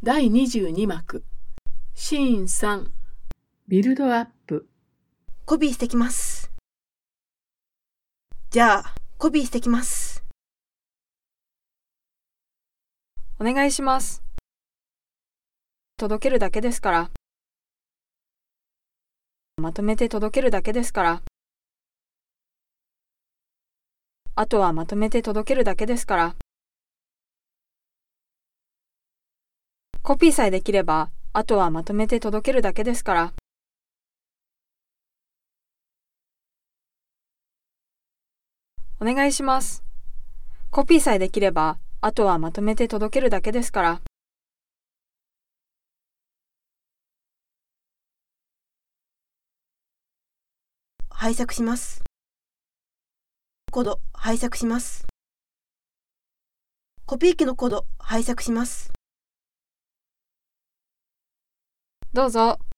第22幕シーン3ビルドアップ。 コピーしてきます。じゃあ、コピーしてきます。 お願いします。届けるだけですから。まとめて届けるだけですから。あとはまとめて届けるだけですから。コピーさえできれば、あとはまとめて届けるだけですから。お願いします。コピーさえできれば、あとはまとめて届けるだけですから。 拝借します。コード拝借します。コピー機のコード拝借します。 どうぞ。